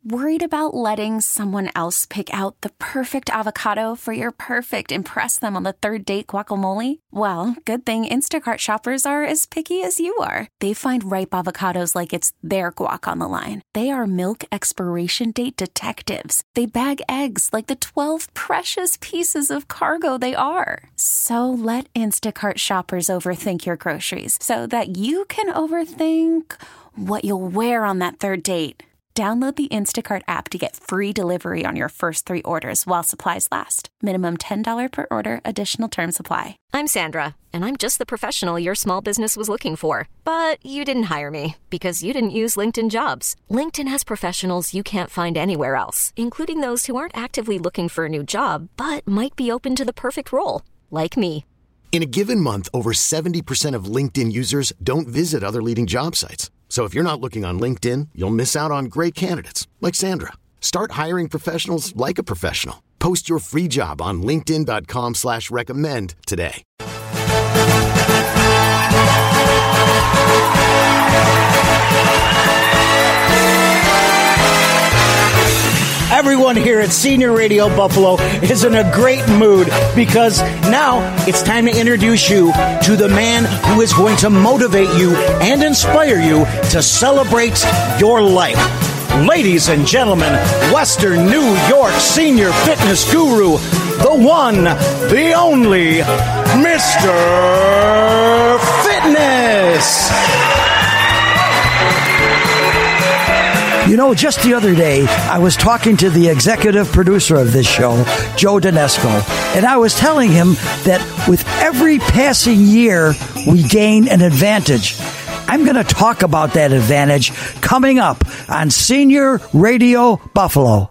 Worried about letting someone else pick out the perfect avocado for your perfect impress them on the third date guacamole? Well, good thing Instacart shoppers are as picky as you are. They find ripe avocados like it's their guac on the line. They are milk expiration date detectives. They bag eggs like the 12 precious pieces of cargo they are. So let Instacart shoppers overthink your groceries so that you can overthink what you'll wear on that third date. Download the Instacart app to get free delivery on your first 3 orders while supplies last. Minimum $10 per order. Additional terms apply. I'm Sandra, and I'm just the professional your small business was looking for. But you didn't hire me because you didn't use LinkedIn Jobs. LinkedIn has professionals you can't find anywhere else, including those who aren't actively looking for a new job, but might be open to the perfect role, like me. In a given month, over 70% of LinkedIn users don't visit other leading job sites. So if you're not looking on LinkedIn, you'll miss out on great candidates like Sandra. Start hiring professionals like a professional. Post your free job on linkedin.com/recommend today. Everyone here at Senior Radio Buffalo is in a great mood because now it's time to introduce you to the man who is going to motivate you and inspire you to celebrate your life. Ladies and gentlemen, Western New York senior fitness guru, the one, the only, Mr. Fitness. You know, just the other day, I was talking to the executive producer of this show, Joe Donesco, and I was telling him that with every passing year, we gain an advantage. I'm going to talk about that advantage coming up on Senior Radio Buffalo.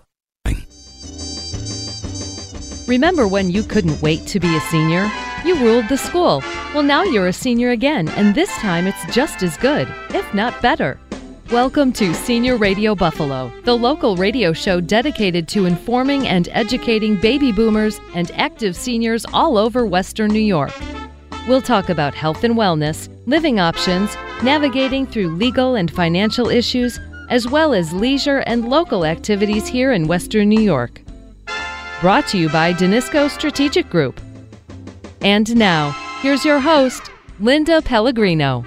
Remember when you couldn't wait to be a senior? You ruled the school. Well, now you're a senior again, and this time it's just as good, if not better. Welcome to Senior Radio Buffalo, the local radio show dedicated to informing and educating baby boomers and active seniors all over Western New York. We'll talk about health and wellness, living options, navigating through legal and financial issues, as well as leisure and local activities here in Western New York. Brought to you by Donesco Strategic Group. And now, here's your host, Linda Pellegrino.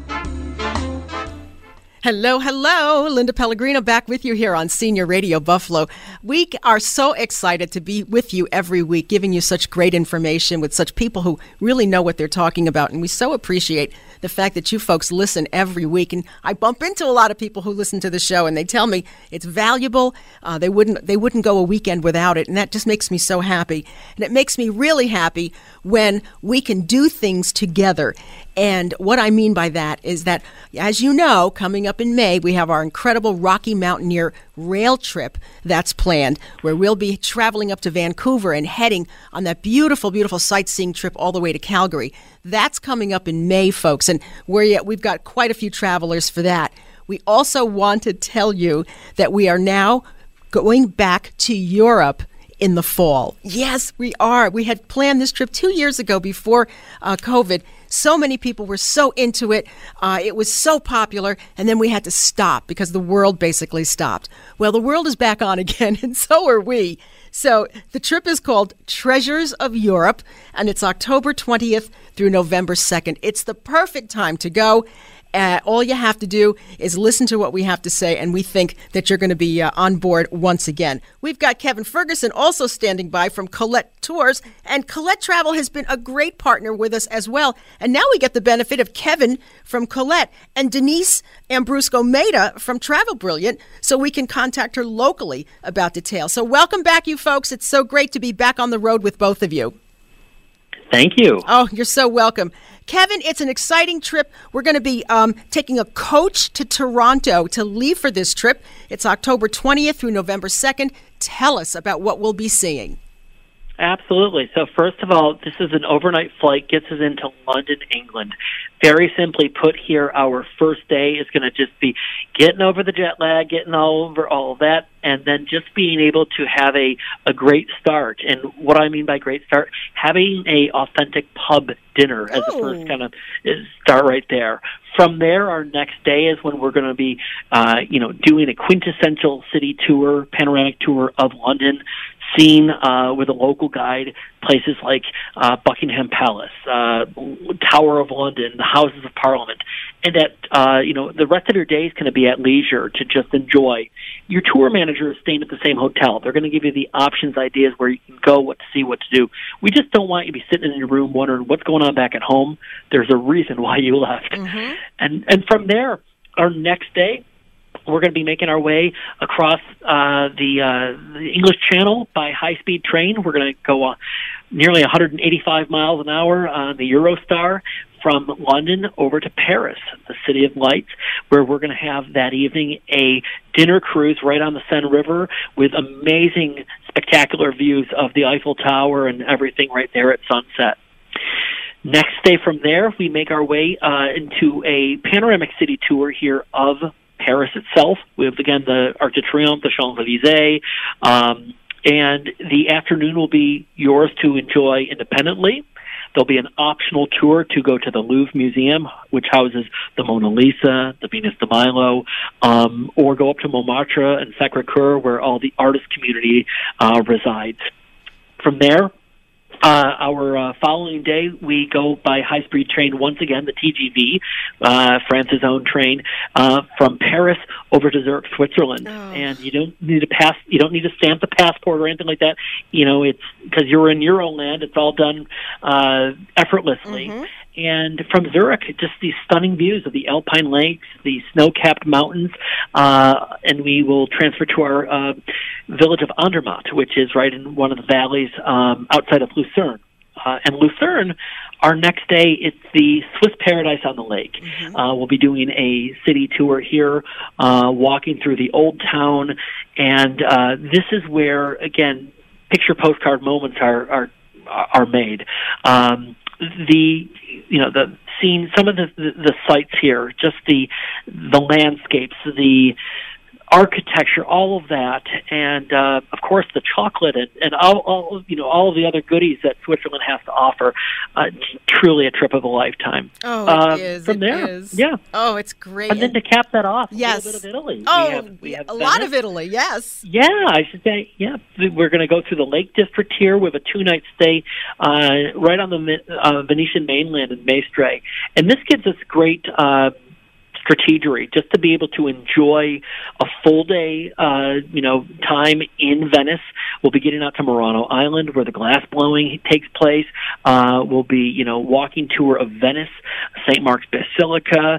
Hello, hello. Linda Pellegrino back with you here on Senior Radio Buffalo. We are so excited to be with you every week, giving you such great information with such people who really know what they're talking about. And we so appreciate the fact that you folks listen every week. And I bump into a lot of people who listen to the show and they tell me it's valuable. They wouldn't go a weekend without it. And that just makes me so happy. And it makes me really happy when we can do things together. And what I mean by that is that, as you know, coming up in May, we have our incredible Rocky Mountaineer rail trip that's planned, where we'll be traveling up to Vancouver and heading on that beautiful, beautiful sightseeing trip all the way to Calgary. That's coming up in May, folks, and we've got quite a few travelers for that. We also want to tell you that we are now going back to Europe in the fall. Yes, we are. We had planned this trip 2 years ago before COVID. So many people were so into it. It was so popular. And then we had to stop because the world basically stopped. Well, the world is back on again, and so are we. So the trip is called Treasures of Europe, and it's October 20th through November 2nd. It's the perfect time to go. All you have to do is listen to what we have to say, and we think that you're going to be on board once again. We've got Kevin Ferguson also standing by from Colette Tours, and Colette Travel has been a great partner with us as well. And now we get the benefit of Kevin from Colette and Denise Ambrusco-Maida from Travel Brilliant, so we can contact her locally about details. So welcome back, you folks. It's so great to be back on the road with both of you. Thank you. Oh, you're so welcome. Kevin, it's an exciting trip. We're going to be taking a coach to Toronto to leave for this trip. It's October 20th through November 2nd. Tell us about what we'll be seeing. Absolutely. So first of all, this is an overnight flight, gets us into London, England. Very simply put here, our first day is going to just be getting over the jet lag, getting all over all of that, and then just being able to have a great start. And what I mean by great start, having a authentic pub dinner as the first kind of start right there. From there, our next day is when we're going to be, doing a quintessential city tour, panoramic tour of London, seen with a local guide places like Buckingham Palace, Tower of London, the Houses of Parliament, and that the rest of your day is going to be at leisure to just enjoy. Your tour manager is staying at the same hotel. They're going to give you the options, ideas where you can go, what to see, what to do. We just don't want you to be sitting in your room wondering what's going on back at home. There's a reason why you left. Mm-hmm. And from there, our next day, we're going to be making our way across the English Channel by high-speed train. We're going to go nearly 185 miles an hour on the Eurostar from London over to Paris, the City of Lights, where we're going to have that evening a dinner cruise right on the Seine River with amazing, spectacular views of the Eiffel Tower and everything right there at sunset. Next day from there, we make our way into a panoramic city tour here of Paris itself. We have, again, the Arc de Triomphe, the Champs-Élysées, and the afternoon will be yours to enjoy independently. There'll be an optional tour to go to the Louvre Museum, which houses the Mona Lisa, the Venus de Milo, or go up to Montmartre and Sacré-Cœur, where all the artist community resides. From there, our following day, we go by high-speed train once again, the TGV, France's own train, from Paris over to Zurich, Switzerland. Oh. And you don't need to stamp the passport or anything like that. It's because you're in Euroland. It's all done effortlessly. Mm-hmm. And from Zurich, just these stunning views of the Alpine Lakes, the snow-capped mountains, and we will transfer to our village of Andermatt, which is right in one of the valleys outside of Lucerne. And Lucerne, our next day, it's the Swiss paradise on the lake. Mm-hmm. We'll be doing a city tour here, walking through the old town, and this is where, again, picture postcard moments are made. The scene, some of the sights here, just the landscapes, the architecture, all of that, and of course the chocolate and all of the other goodies that Switzerland has to offer. Truly a trip of a lifetime. Oh, it is. From there, yeah. Oh, it's great. And then to cap that off, yes, a little bit of Italy. Oh, we have a lot of Italy. Yes. Yeah, I should say. Yeah, we're going to go through the Lake District here with a 2-night stay right on the Venetian mainland in Mestre, and this gives us great strategery, just to be able to enjoy a full day, time in Venice. We'll be getting out to Murano Island, where the glass blowing takes place. We'll be, walking tour of Venice, St. Mark's Basilica,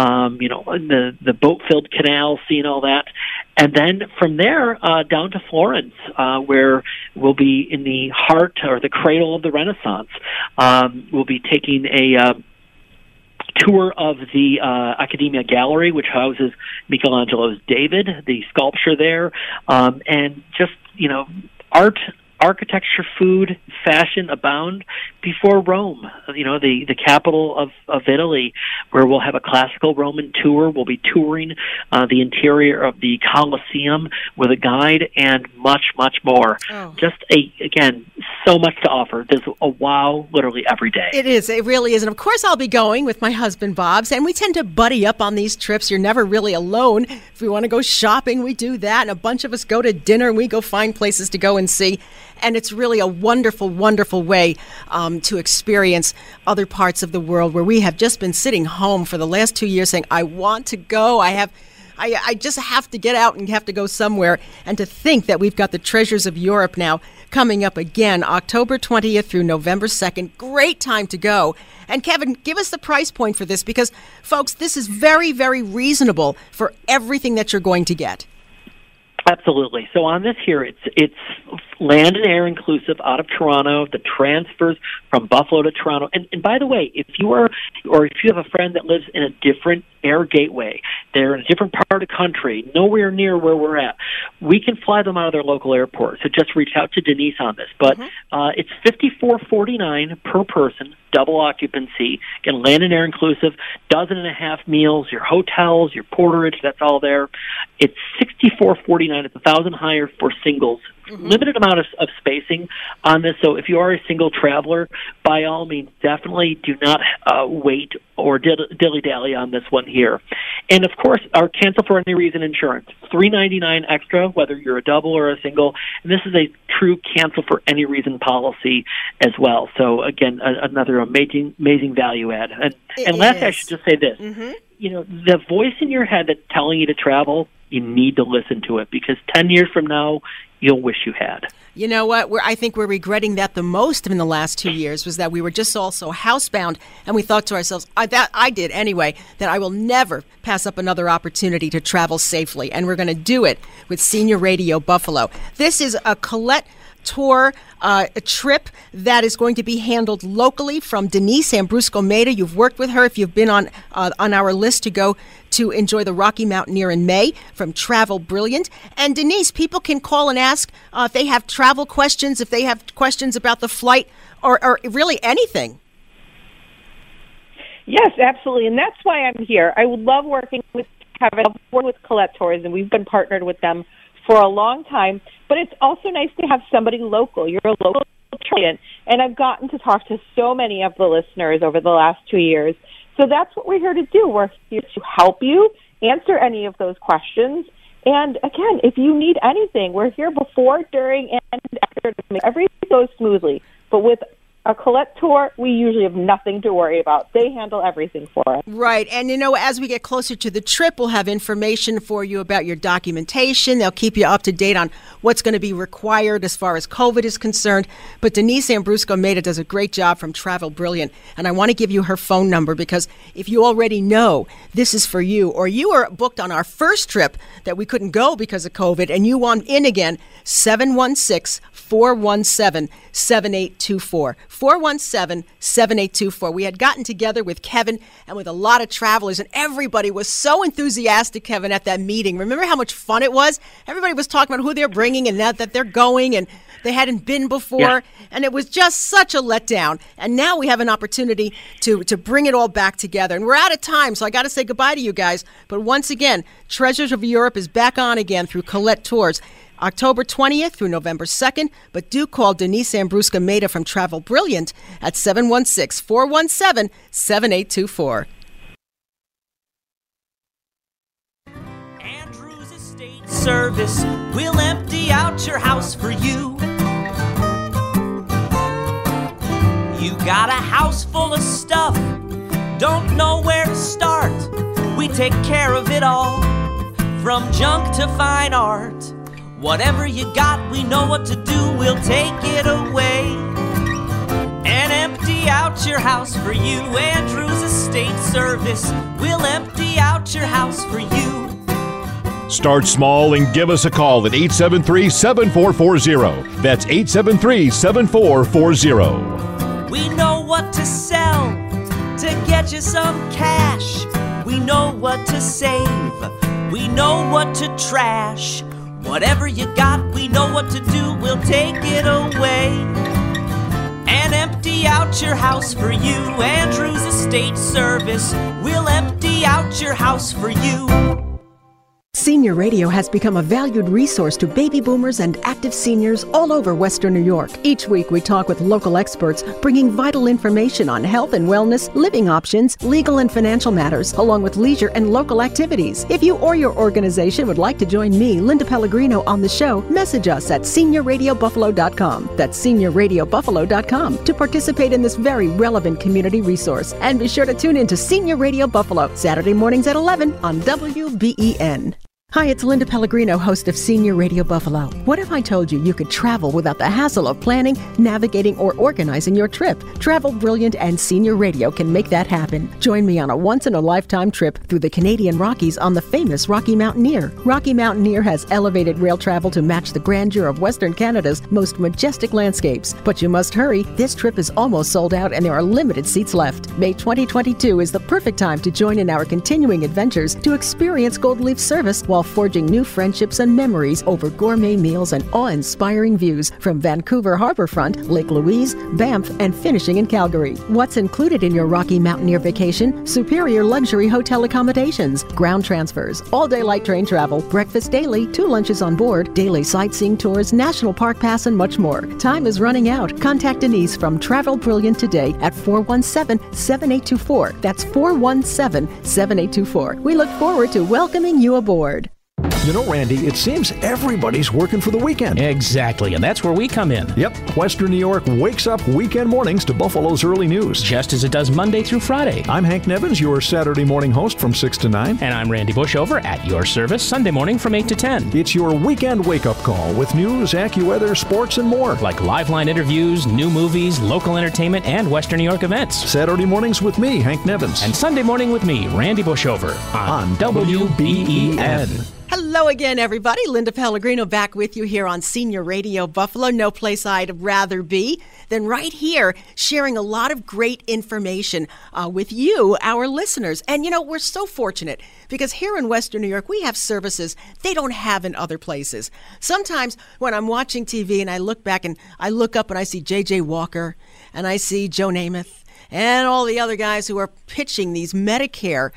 the boat-filled canal, seeing all that. And then from there, down to Florence, where we'll be in the heart or the cradle of the Renaissance. We'll be taking a tour of the Accademia Gallery, which houses Michelangelo's David, the sculpture there, and just, art, architecture, food, fashion abound before Rome, the capital of Italy, where we'll have a classical Roman tour. We'll be touring the interior of the Colosseum with a guide and much, much more. Oh. Just, again, so much to offer. There's a wow literally every day. It is. It really is. And, of course, I'll be going with my husband, Bob's, and we tend to buddy up on these trips. You're never really alone. If we want to go shopping, we do that, and a bunch of us go to dinner, and we go find places to go and see. And it's really a wonderful, wonderful way to experience other parts of the world where we have just been sitting home for the last 2 years saying, I want to go. I just have to get out and have to go somewhere. And to think that we've got the Treasures of Europe now coming up again, October 20th through November 2nd. Great time to go. And Kevin, give us the price point for this, because, folks, this is very, very reasonable for everything that you're going to get. Absolutely. So on this here, it's land and air inclusive out of Toronto, the transfers from Buffalo to Toronto. And by the way, if you have a friend that lives in a different Air Gateway. They're in a different part of the country, nowhere near where we're at. We can fly them out of their local airport. So just reach out to Denise on this. But it's $54.49 per person, double occupancy. Again, land and air inclusive, 12.5 meals, your hotels, your porterage, that's all there. It's $64.49. It's $1,000 higher for singles. Limited amount of spacing on this, so if you are a single traveler, by all means, definitely do not wait or dilly-dally on this one here. And, of course, our cancel for any reason insurance, $3.99 extra, whether you're a double or a single, and this is a true cancel for any reason policy as well. So, again, another amazing value add. And last, I should just say this. You know, the voice in your head that's telling you to travel, you need to listen to it, because 10 years from now, you'll wish you had. You know what? I think we're regretting that the most in the last 2 years was that we were just all so housebound, and we thought to ourselves, I did anyway, that I will never pass up another opportunity to travel safely, and we're going to do it with Senior Radio Buffalo. This is a Colette Tour, a trip that is going to be handled locally from Denise Ambrusco-Maida. You've worked with her if you've been on our list to go to enjoy the Rocky Mountaineer in May from Travel Brilliant. And Denise, people can call and ask if they have travel questions, if they have questions about the flight, or really anything. Yes, absolutely. And that's why I'm here. I would love working with Kevin, with Colette Tours, and we've been partnered with them for a long time. But it's also nice to have somebody local. You're a local client, and I've gotten to talk to so many of the listeners over the last 2 years. So that's what we're here to do. We're here to help you answer any of those questions. And again, if you need anything, we're here before, during, and after to make everything go smoothly. But with a Colette Tour, we usually have nothing to worry about. They handle everything for us. Right. And, you know, as we get closer to the trip, we'll have information for you about your documentation. They'll keep you up to date on what's going to be required as far as COVID is concerned. But Denise Ambrusco-Maida does a great job from Travel Brilliant. And I want to give you her phone number, because if you already know this is for you, or you were booked on our first trip that we couldn't go because of COVID and you want in again, 716-417-7824. 417-7824. We had gotten together with Kevin and with a lot of travelers, and everybody was so enthusiastic, Kevin, at that meeting. Remember how much fun it was? Everybody was talking about who they're bringing and that they're going, and they hadn't been before, and it was just such a letdown. And now we have an opportunity to bring it all back together. And we're out of time, so I got to say goodbye to you guys. But once again, Treasures of Europe is back on again through Colette Tours, October 20th through November 2nd, but do call Denise Ambrusco-Maida from Travel Brilliant at 716-417-7824. Andrews Estate Service will empty out your house for you. You got a house full of stuff, don't know where to start. We take care of it all, from junk to fine art. Whatever you got, we know what to do, we'll take it away and empty out your house for you. Andrews Estate Service will empty out your house for you. Start small and give us a call at 873-7440. That's 873-7440. We know what to sell to get you some cash. We know what to save. We know what to trash. Whatever you got, we know what to do, we'll take it away and empty out your house for you. Andrews Estate Service will empty out your house for you. Senior Radio has become a valued resource to baby boomers and active seniors all over Western New York. Each week we talk with local experts, bringing vital information on health and wellness, living options, legal and financial matters, along with leisure and local activities. If you or your organization would like to join me, Linda Pellegrino, on the show, message us at seniorradiobuffalo.com. That's seniorradiobuffalo.com to participate in this very relevant community resource. And be sure to tune in to Senior Radio Buffalo, Saturday mornings at 11 on WBEN. Hi, it's Linda Pellegrino, host of Senior Radio Buffalo. What if I told you you could travel without the hassle of planning, navigating, or organizing your trip? Travel Brilliant and Senior Radio can make that happen. Join me on a once-in-a-lifetime trip through the Canadian Rockies on the famous Rocky Mountaineer. Rocky Mountaineer has elevated rail travel to match the grandeur of Western Canada's most majestic landscapes. But you must hurry. This trip is almost sold out and there are limited seats left. May 2022 is the perfect time to join in our continuing adventures to experience Gold Leaf service while forging new friendships and memories over gourmet meals and awe-inspiring views from Vancouver Harbourfront, Lake Louise, Banff, and finishing in Calgary. What's included in your Rocky Mountaineer vacation? Superior luxury hotel accommodations, ground transfers, all-day light train travel, breakfast daily, 2 lunches on board, daily sightseeing tours, national park pass, and much more. Time is running out. Contact Denise from Travel Brilliant today at 417-7824. That's 417-7824. We look forward to welcoming you aboard. You know, Randy, it seems everybody's working for the weekend. Exactly, and that's where we come in. Yep, Western New York wakes up weekend mornings to Buffalo's early news. Just as it does Monday through Friday. I'm Hank Nevins, your Saturday morning host from 6 to 9. And I'm Randy Bushover at your service Sunday morning from 8 to 10. It's your weekend wake-up call with news, AccuWeather, sports, and more. Like live line interviews, new movies, local entertainment, and Western New York events. Saturday mornings with me, Hank Nevins. And Sunday morning with me, Randy Bushover, on WBEN. Hello again, everybody. Linda Pellegrino back with you here on Senior Radio Buffalo. No place I'd rather be than right here, sharing a lot of great information with you, our listeners. And, you know, we're so fortunate because here in Western New York, we have services they don't have in other places. Sometimes when I'm watching TV and I look back and I look up and I see J.J. Walker and I see Joe Namath and all the other guys who are pitching these Medicare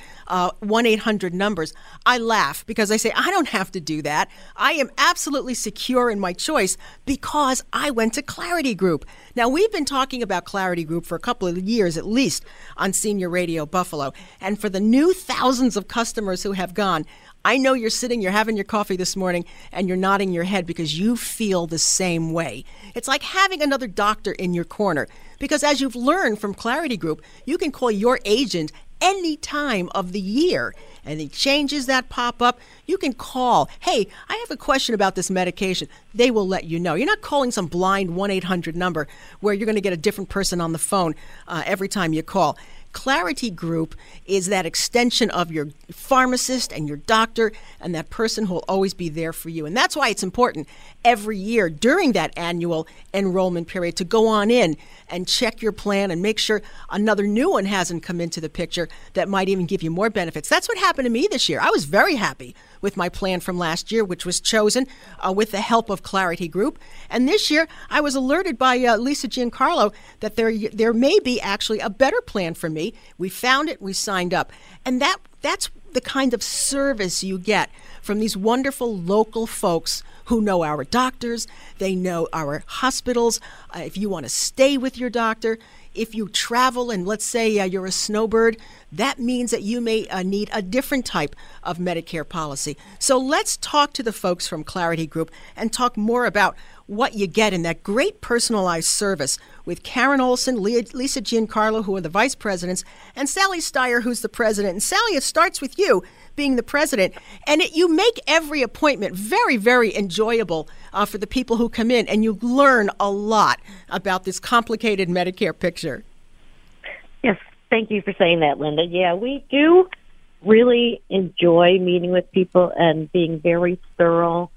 1-800 numbers, I laugh because I say, I don't have to do that. I am absolutely secure in my choice because I went to Clarity Group. Now, we've been talking about Clarity Group for a couple of years at least on Senior Radio Buffalo. And for the new thousands of customers who have gone, I know you're having your coffee this morning, and you're nodding your head because you feel the same way. It's like having another doctor in your corner. Because as you've learned from Clarity Group, you can call your agent any time of the year. Any changes that pop up, you can call. Hey, I have a question about this medication. They will let you know. You're not calling some blind 1-800 number where you're going to get a different person on the phone every time you call. Clarity Group is that extension of your pharmacist and your doctor and that person who will always be there for you. And that's why it's important every year during that annual enrollment period to go on in and check your plan and make sure another new one hasn't come into the picture that might even give you more benefits. That's what happened to me this year. I was very happy with my plan from last year, which was chosen with the help of Clarity Group. And this year, I was alerted by Lisa Giancarlo that there may be actually a better plan for me. We found it, we signed up. And that's the kind of service you get from these wonderful local folks who know our doctors, they know our hospitals. If you want to stay with your doctor, if you travel and let's say you're a snowbird, that means that you may need a different type of Medicare policy. So let's talk to the folks from Clarity Group and talk more about what you get in that great personalized service with Karen Olson, Lisa Giancarlo, who are the vice presidents, and Sally Steyer, who's the president. And Sally, it starts with you being the president, and you make every appointment very, very enjoyable for the people who come in, and you learn a lot about this complicated Medicare picture. Yes, thank you for saying that, Linda. Yeah, we do really enjoy meeting with people and being very thorough.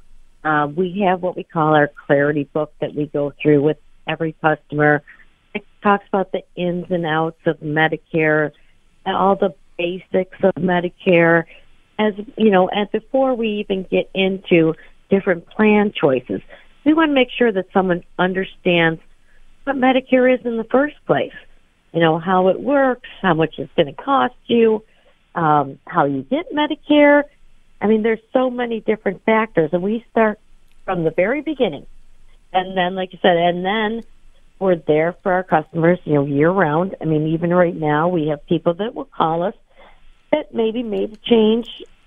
We have what we call our Clarity book that we go through with every customer. It talks about the ins and outs of Medicare, all the basics of Medicare, as you know, and before we even get into different plan choices, we want to make sure that someone understands what Medicare is in the first place. You know, how it works, how much it's going to cost you, how you get Medicare. I mean, there's so many different factors, and we start from the very beginning. And then, like you said, and then we're there for our customers, you know, year-round. I mean, even right now, we have people that will call us that maybe made a change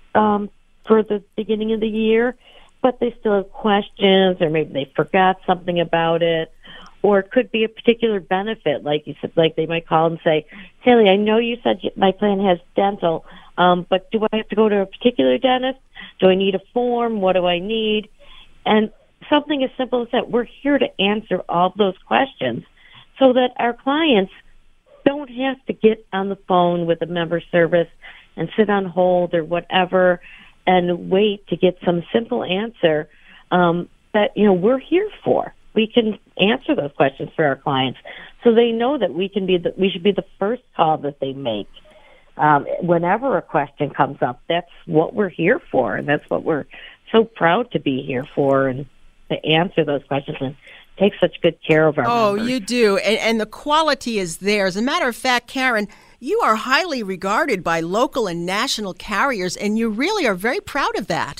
for the beginning of the year, but they still have questions, or maybe they forgot something about it, or it could be a particular benefit, like you said, like they might call and say, Sally, I know you said my plan has dental, but do I have to go to a particular dentist? Do I need a form? What do I need? And something as simple as that. We're here to answer all those questions so that our clients don't have to get on the phone with a member service and sit on hold or whatever and wait to get some simple answer that, we're here for. We can answer those questions for our clients so they know that we should be the first call that they make. Whenever a question comes up, that's what we're here for, and that's what we're so proud to be here for, and to answer those questions and take such good care of our members. Oh, you do, and the quality is there. As a matter of fact, Karen, you are highly regarded by local and national carriers, and you really are very proud of that.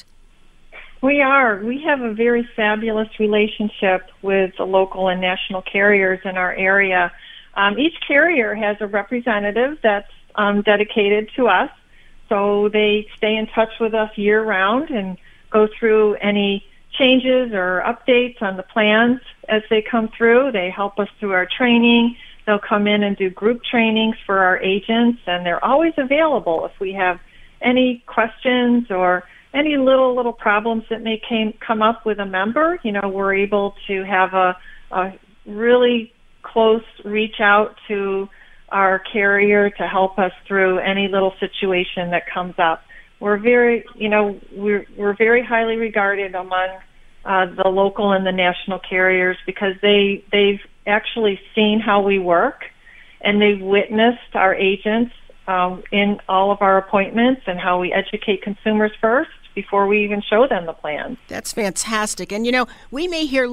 We are. We have a very fabulous relationship with the local and national carriers in our area. Each carrier has a representative that's dedicated to us, so they stay in touch with us year-round and go through any changes or updates on the plans as they come through. They help us through our training. They'll come in and do group trainings for our agents, and they're always available if we have any questions or any little problems that may come up with a member. We're able to have a really close reach out to our carrier to help us through any little situation that comes up. We're very, we're very highly regarded among the local and the national carriers because they've actually seen how we work, and they've witnessed our agents in all of our appointments and how we educate consumers first before we even show them the plans. That's fantastic. And, we may hear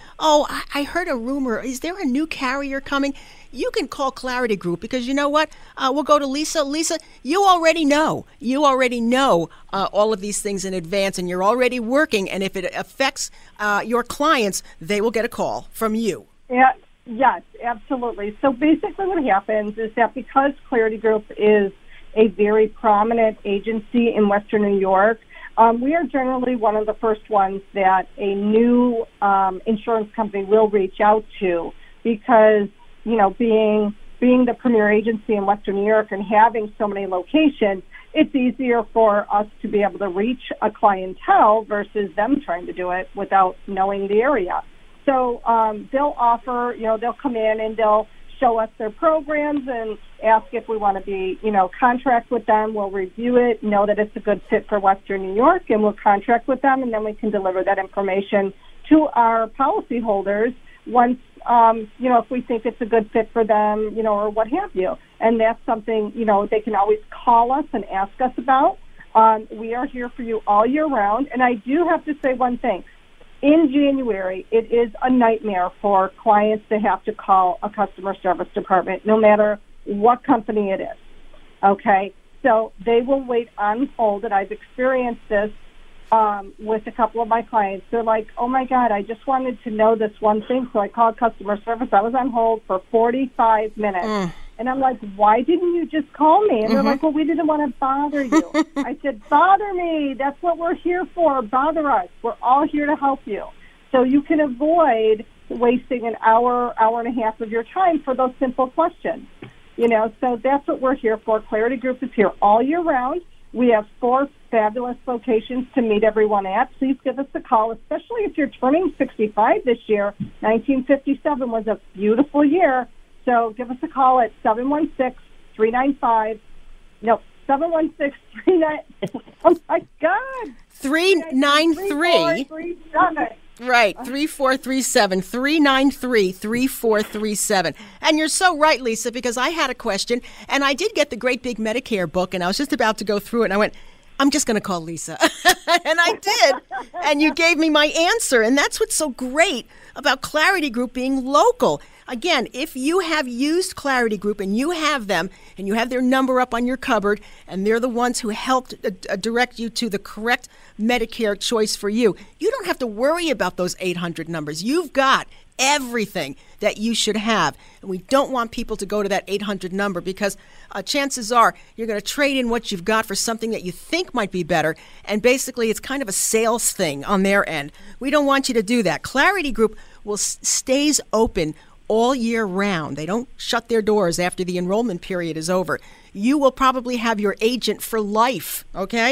I heard a rumor. Is there a new carrier coming? You can call Clarity Group because you know what? We'll go to Lisa. Lisa, you already know. You already know all of these things in advance, and you're already working. And if it affects your clients, they will get a call from you. Yeah. Yes, absolutely. So basically what happens is that because Clarity Group is a very prominent agency in Western New York, we are generally one of the first ones that a new insurance company will reach out to because, being the premier agency in Western New York and having so many locations, it's easier for us to be able to reach a clientele versus them trying to do it without knowing the area. So they'll offer, they'll come in and they'll show us their programs and ask if we want to be, contract with them. We'll review it, know that it's a good fit for Western New York, and we'll contract with them, and then we can deliver that information to our policyholders once, if we think it's a good fit for them, or what have you. And that's something, they can always call us and ask us about. We are here for you all year round. And I do have to say one thing. In January, it is a nightmare for clients to have to call a customer service department, no matter what company it is, okay? So they will wait on hold, and I've experienced this with a couple of my clients. They're like, oh, my God, I just wanted to know this one thing, so I called customer service. I was on hold for 45 minutes. And I'm like, why didn't you just call me? And they're like, well, we didn't want to bother you. I said, bother me. That's what we're here for. Bother us. We're all here to help you. So you can avoid wasting an hour and a half of your time for those simple questions. So that's what we're here for. Clarity Group is here all year round. We have 4 fabulous locations to meet everyone at. Please give us a call, especially if you're turning 65 this year. 1957 was a beautiful year. So give us a call at 716-395. No, 716-39. Oh, my God. 393. Right, 3437, 393-3437. And you're so right, Lisa, because I had a question, and I did get the Great Big Medicare book, and I was just about to go through it, and I went, I'm just going to call Lisa. And I did. And you gave me my answer. And that's what's so great about Clarity Group being local. Again, if you have used Clarity Group and you have them and you have their number up on your cupboard and they're the ones who helped direct you to the correct Medicare choice for you, you don't have to worry about those 800 numbers. You've got everything that you should have. And we don't want people to go to that 800 number because chances are you're going to trade in what you've got for something that you think might be better. And basically, it's kind of a sales thing on their end. We don't want you to do that. Clarity Group stays open all year round. They don't shut their doors after the enrollment period is over. You will probably have your agent for life, okay?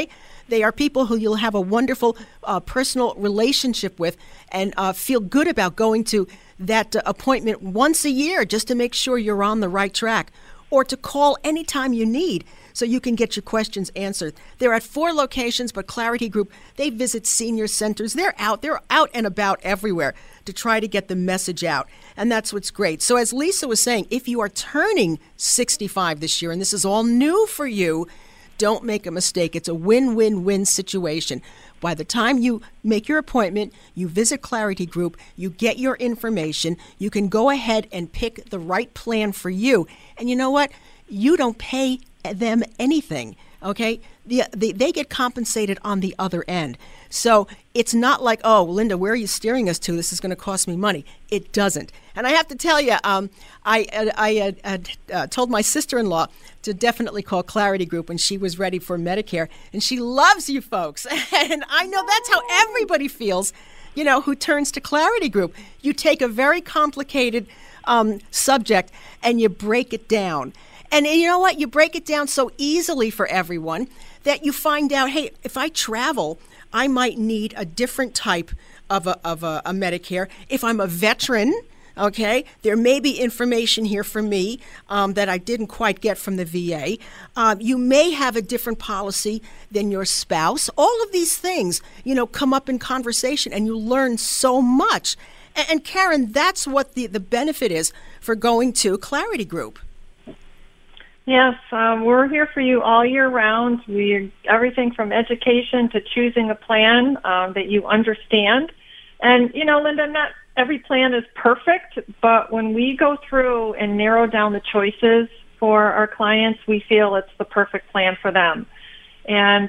They are people who you'll have a wonderful personal relationship with and feel good about going to that appointment once a year just to make sure you're on the right track, or to call anytime you need so you can get your questions answered. They're at 4 locations, but Clarity Group, they visit senior centers. They're out and about everywhere to try to get the message out. And that's what's great. So as Lisa was saying, if you are turning 65 this year, and this is all new for you, don't make a mistake. It's a win-win-win situation. By the time you make your appointment, you visit Clarity Group, you get your information, you can go ahead and pick the right plan for you. And you know what? You don't pay them anything, okay? They get compensated on the other end. So it's not like, oh, Linda, where are you steering us to? This is going to cost me money. It doesn't. And I have to tell you, I told my sister-in-law to definitely call Clarity Group when she was ready for Medicare, and she loves you folks. And I know that's how everybody feels, who turns to Clarity Group. You take a very complicated subject and you break it down. And you know what? You break it down so easily for everyone that you find out, hey, if I travel, I might need a different type of a Medicare. If I'm a veteran, okay, there may be information here for me that I didn't quite get from the VA. You may have a different policy than your spouse. All of these things, come up in conversation, and you learn so much. And Karen, that's what the benefit is for going to Clarity Group. Yes, we're here for you all year round. We're everything from education to choosing a plan that you understand. And, Linda, not every plan is perfect, but when we go through and narrow down the choices for our clients, we feel it's the perfect plan for them. And,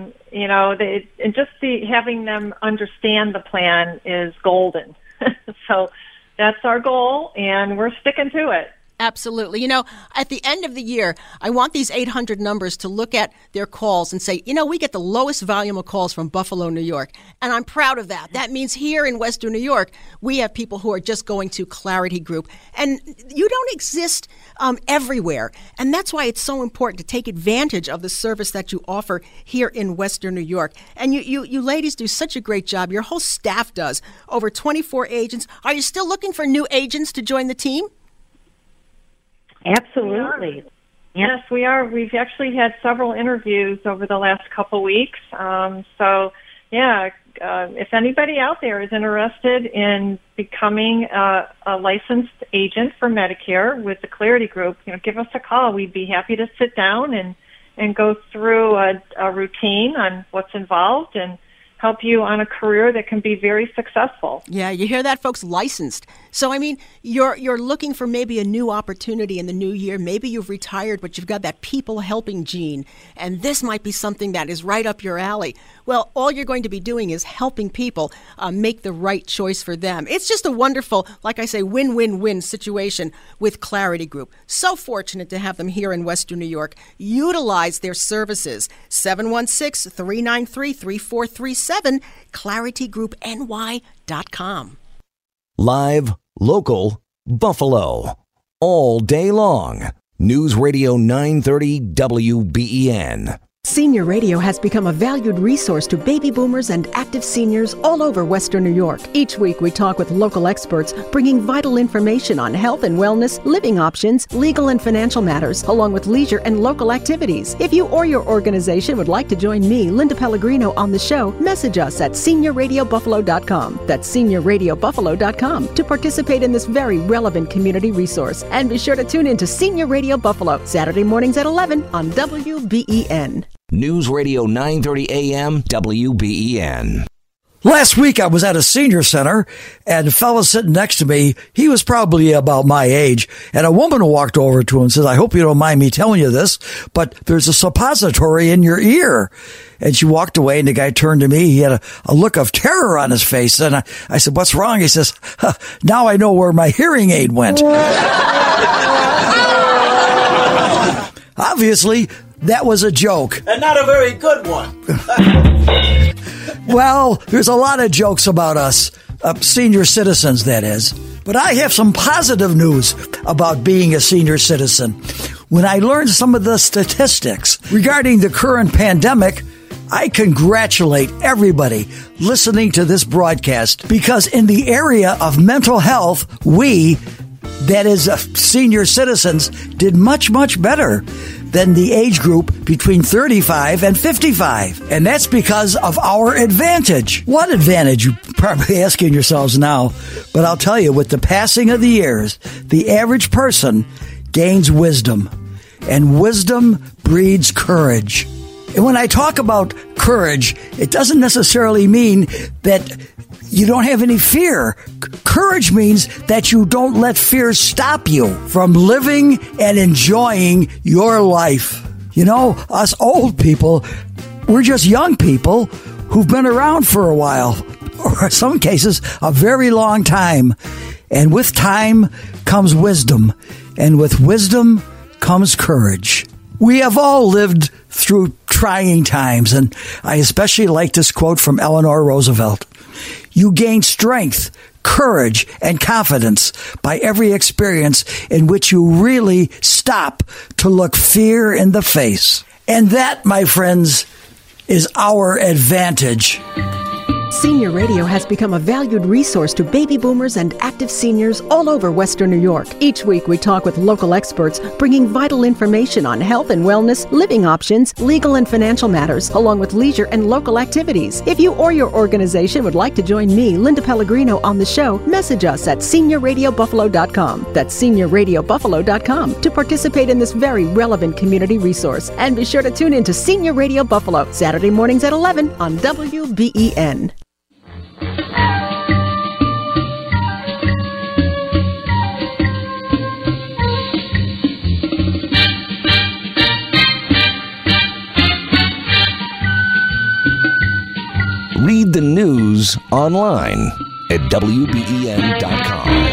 having them understand the plan is golden. So that's our goal, and we're sticking to it. Absolutely. At the end of the year, I want these 800 numbers to look at their calls and say, we get the lowest volume of calls from Buffalo, New York. And I'm proud of that. That means here in Western New York, we have people who are just going to Clarity Group. And you don't exist everywhere. And that's why it's so important to take advantage of the service that you offer here in Western New York. And you ladies do such a great job. Your whole staff does. Over 24 agents. Are you still looking for new agents to join the team? Absolutely. Yes, we are. We've actually had several interviews over the last couple weeks. If anybody out there is interested in becoming a licensed agent for Medicare with the Clarity Group, give us a call. We'd be happy to sit down and go through a routine on what's involved and help you on a career that can be very successful. Yeah, you hear that, folks? Licensed. So, you're looking for maybe a new opportunity in the new year. Maybe you've retired, but you've got that people helping gene, and this might be something that is right up your alley. Well, all you're going to be doing is helping people make the right choice for them. It's just a wonderful, like I say, win-win-win situation with Clarity Group. So fortunate to have them here in Western New York. Utilize their services. 716-393-3437. ClarityGroupNY.com. Live, local, Buffalo. All day long. News Radio 930 WBEN. Senior Radio has become a valued resource to baby boomers and active seniors all over Western New York. Each week we talk with local experts, bringing vital information on health and wellness, living options, legal and financial matters, along with leisure and local activities. If you or your organization would like to join me, Linda Pellegrino, on the show, message us at seniorradiobuffalo.com. That's seniorradiobuffalo.com to participate in this very relevant community resource. And be sure to tune in to Senior Radio Buffalo, Saturday mornings at 11 on WBEN. News Radio 930 AM WBEN. Last week I was at a senior center, and the fellow sitting next to me, he was probably about my age, and a woman walked over to him and says, I hope you don't mind me telling you this, but there's a suppository in your ear. And she walked away, and the guy turned to me. He had a look of terror on his face. And I said, what's wrong? He says, now I know where my hearing aid went. Obviously, that was a joke. And not a very good one. Well, there's a lot of jokes about us, senior citizens, that is. But I have some positive news about being a senior citizen. When I learned some of the statistics regarding the current pandemic, I congratulate everybody listening to this broadcast because in the area of mental health, we, that is senior citizens, did much, much better than the age group between 35 and 55. And that's because of our advantage. What advantage? You're probably asking yourselves now. But I'll tell you, with the passing of the years, the average person gains wisdom. And wisdom breeds courage. And when I talk about courage, it doesn't necessarily mean that you don't have any fear. Courage means that you don't let fear stop you from living and enjoying your life. You know, us old people, we're just young people who've been around for a while, or in some cases, a very long time. And with time comes wisdom, and with wisdom comes courage. We have all lived through trying times, and I especially like this quote from Eleanor Roosevelt. You gain strength, courage, and confidence by every experience in which you really stop to look fear in the face. And that, my friends, is our advantage. Senior Radio has become a valued resource to baby boomers and active seniors all over Western New York. Each week we talk with local experts, bringing vital information on health and wellness, living options, legal and financial matters, along with leisure and local activities. If you or your organization would like to join me, Linda Pellegrino, on the show, message us at seniorradiobuffalo.com. That's seniorradiobuffalo.com to participate in this very relevant community resource. And be sure to tune in to Senior Radio Buffalo, Saturday mornings at 11 on WBEN. Read the news online at WBEN.com.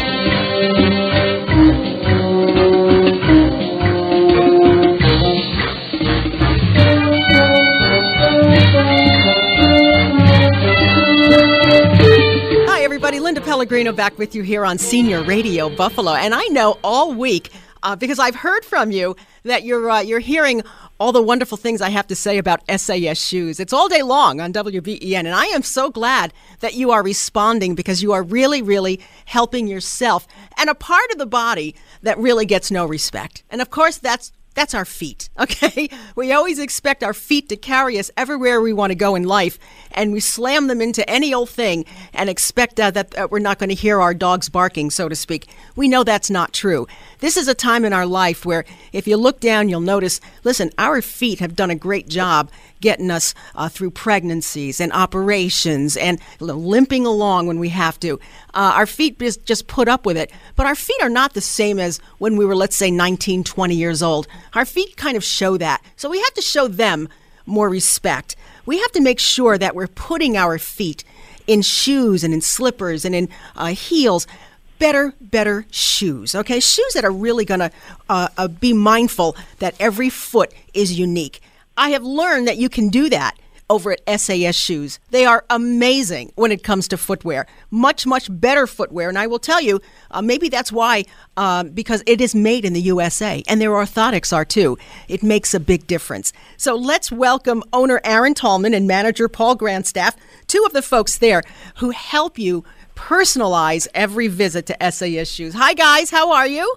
Linda Pellegrino back with you here on Senior Radio Buffalo. And I know all week, because I've heard from you, that you're hearing all the wonderful things I have to say about SAS shoes. It's all day long on WBEN, and I am so glad that you are responding because you are really, really helping yourself and a part of the body that really gets no respect. And of course, that's our feet, okay? We always expect our feet to carry us everywhere we want to go in life, and we slam them into any old thing and expect that we're not going to hear our dogs barking, so to speak. We know that's not true. This is a time in our life where if you look down, you'll notice, listen, our feet have done a great job getting us through pregnancies and operations and limping along when we have to. Our feet just put up with it. But our feet are not the same as when we were, let's say, 19, 20 years old. Our feet kind of show that. So we have to show them more respect. We have to make sure that we're putting our feet in shoes and in slippers and in heels. Better shoes, okay? Shoes that are really going to be mindful that every foot is unique. I have learned that you can do that over at SAS Shoes. They are amazing when it comes to footwear. Much, much better footwear. And I will tell you, maybe that's why, because it is made in the USA, and their orthotics are too. It makes a big difference. So let's welcome owner Aaron Tallman and manager Paul Grandstaff, two of the folks there who help you personalize every visit to SAS Shoes. Hi, guys. How are you?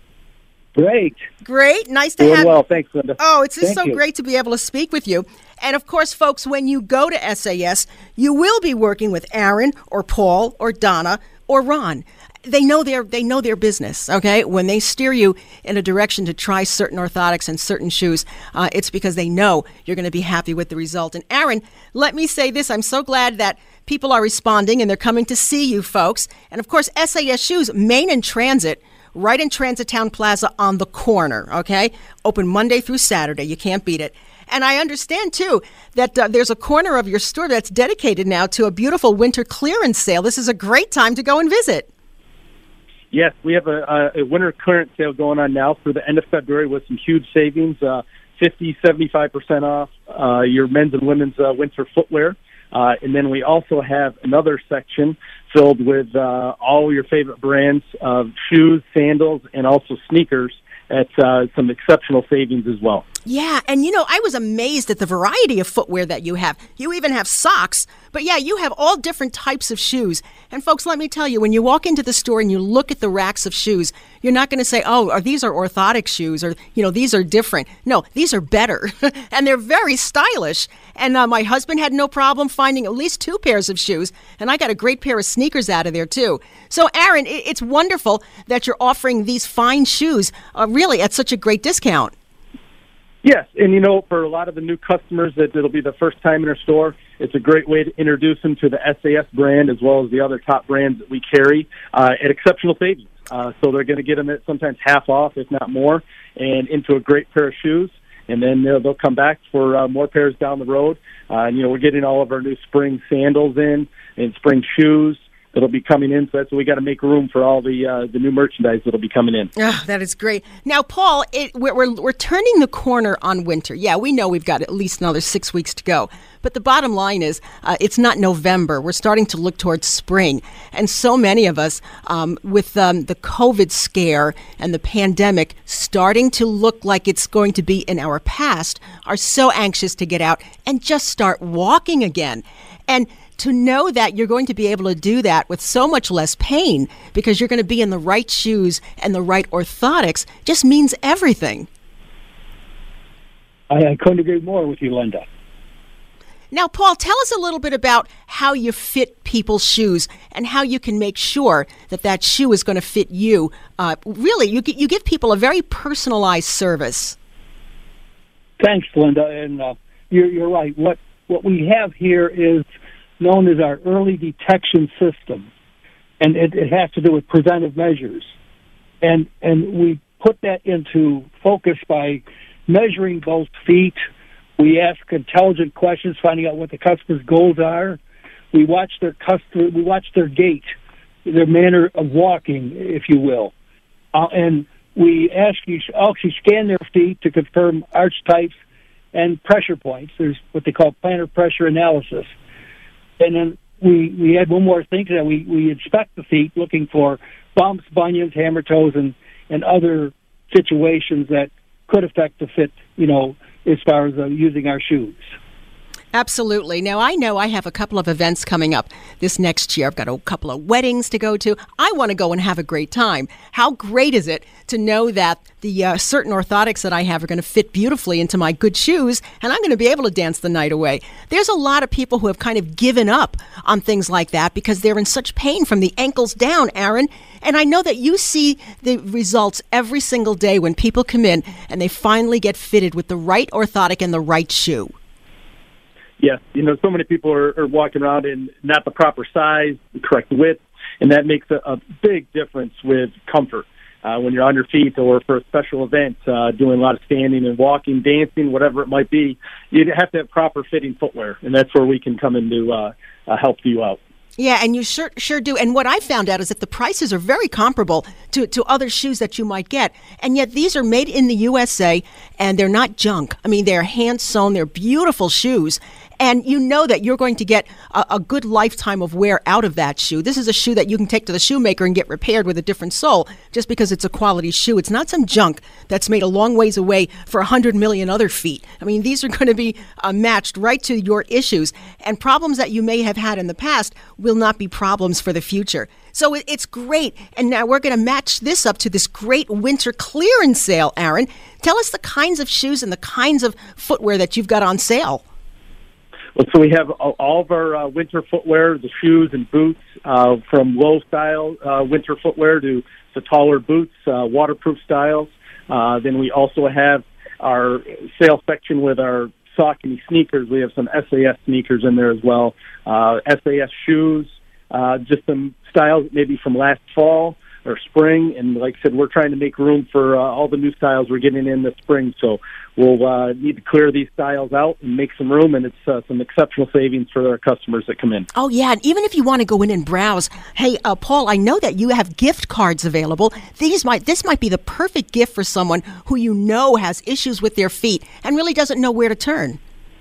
Great. Nice to have you. Well, thanks, Linda. Oh, it's just so great to be able to speak with you. And of course, folks, when you go to SAS, you will be working with Aaron or Paul or Donna or Ron. They know their business, okay? When they steer you in a direction to try certain orthotics and certain shoes, it's because they know you're going to be happy with the result. And Aaron, let me say this. I'm so glad that people are responding and they're coming to see you folks. And of course, SAS Shoes, Main and Transit, right in Transitown Plaza on the corner, okay? Open Monday through Saturday. You can't beat it. And I understand, too, that there's a corner of your store that's dedicated now to a beautiful winter clearance sale. This is a great time to go and visit. Yes, we have a winter clearance sale going on now through the end of February with some huge savings, 50, 75% off your men's and women's winter footwear. And then we also have another section filled with all your favorite brands of shoes, sandals, and also sneakers at some exceptional savings as well. Yeah, and I was amazed at the variety of footwear that you have. You even have socks, but yeah, you have all different types of shoes. And folks, let me tell you, when you walk into the store and you look at the racks of shoes, you're not going to say, these are orthotic shoes, or, these are different. No, these are better, and they're very stylish. And my husband had no problem finding at least 2 pairs of shoes, and I got a great pair of sneakers out of there, too. So, Aaron, it's wonderful that you're offering these fine shoes, really at such a great discount. Yes, and for a lot of the new customers it'll be the first time in our store, it's a great way to introduce them to the SAS brand as well as the other top brands that we carry at exceptional savings. So they're going to get them at sometimes half off, if not more, and into a great pair of shoes. And then they'll come back for more pairs down the road. We're getting all of our new spring sandals in and spring shoes that'll be coming in. So that's what we got to make room for all the new merchandise that'll be coming in. Oh, that is great. Now, Paul, we're turning the corner on winter. Yeah, we know we've got at least another 6 weeks to go. But the bottom line is it's not November. We're starting to look towards spring. And so many of us, with the COVID scare and the pandemic starting to look like it's going to be in our past, are so anxious to get out and just start walking again. And to know that you're going to be able to do that with so much less pain because you're going to be in the right shoes and the right orthotics just means everything. I couldn't agree more with you, Linda. Now, Paul, tell us a little bit about how you fit people's shoes and how you can make sure that shoe is going to fit you. Really, you give people a very personalized service. Thanks, Linda. And you're right. What we have here is known as our early detection system, and it has to do with preventive measures. And we put that into focus by measuring both feet. We ask intelligent questions, finding out what the customer's goals are. We watch their gait, their manner of walking, if you will. And we actually scan their feet to confirm arch types and pressure points. There's what they call plantar pressure analysis. And then we add one more thing to that. We inspect the feet looking for bumps, bunions, hammer toes, and other situations that could affect the fit, as far as using our shoes. Absolutely. Now, I know I have a couple of events coming up this next year. I've got a couple of weddings to go to. I want to go and have a great time. How great is it to know that the certain orthotics that I have are going to fit beautifully into my good shoes, and I'm going to be able to dance the night away. There's a lot of people who have kind of given up on things like that because they're in such pain from the ankles down, Aaron. And I know that you see the results every single day when people come in and they finally get fitted with the right orthotic and the right shoe. Yes, so many people are walking around in not the proper size, the correct width, and that makes a big difference with comfort. When you're on your feet or for a special event, doing a lot of standing and walking, dancing, whatever it might be, you have to have proper fitting footwear, and that's where we can come in to help you out. Yeah, and you sure do. And what I found out is that the prices are very comparable to other shoes that you might get. And yet these are made in the USA, and they're not junk. I mean, they're hand-sewn. They're beautiful shoes. And you know that you're going to get a good lifetime of wear out of that shoe. This is a shoe that you can take to the shoemaker and get repaired with a different sole just because it's a quality shoe. It's not some junk that's made a long ways away for 100 million other feet. I mean, these are going to be matched right to your issues. And problems that you may have had in the past will not be problems for the future. So it's great. And now we're going to match this up to this great winter clearance sale, Aaron. Tell us the kinds of shoes and the kinds of footwear that you've got on sale. Well, so we have all of our winter footwear, the shoes and boots, from low-style winter footwear to taller boots, waterproof styles. Then we also have our sale section with our Saucony sneakers. We have some SAS sneakers in there as well, SAS shoes, just some styles maybe from last fall or spring. And like I said, we're trying to make room for all the new styles we're getting in this spring. So we'll need to clear these styles out and make some room, and it's some exceptional savings for our customers that come in. Oh, yeah, and even if you want to go in and browse, hey, Paul, I know that you have gift cards available. This might be the perfect gift for someone who you know has issues with their feet and really doesn't know where to turn.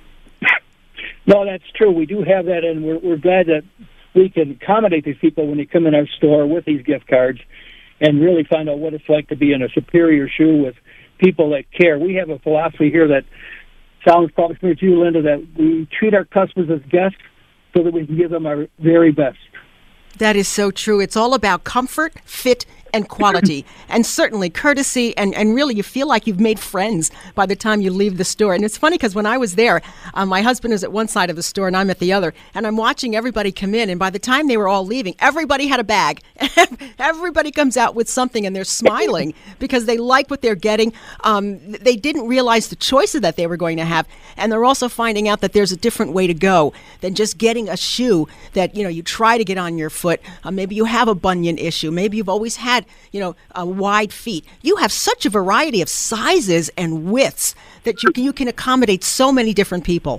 No, that's true. We do have that, and we're glad that we can accommodate these people when they come in our store with these gift cards. and really find out what it's like to be in a superior shoe with people that care. We have a philosophy here that sounds probably familiar to you, Linda, that we treat our customers as guests so that we can give them our very best. That is so true. It's all about comfort, fit, and quality, and certainly courtesy, and really you feel like you've made friends by the time you leave the store. And it's funny because when I was there, my husband is at one side of the store and I'm at the other, and I'm watching everybody come in, and by the time they were all leaving, everybody had a bag. Everybody comes out with something and they're smiling because they like what they're getting. They didn't realize the choices that they were going to have, and they're also finding out that there's a different way to go than just getting a shoe that, you try to get on your foot. Maybe you have a bunion issue. Maybe you've always had wide feet. You have such a variety of sizes and widths that you can accommodate so many different people.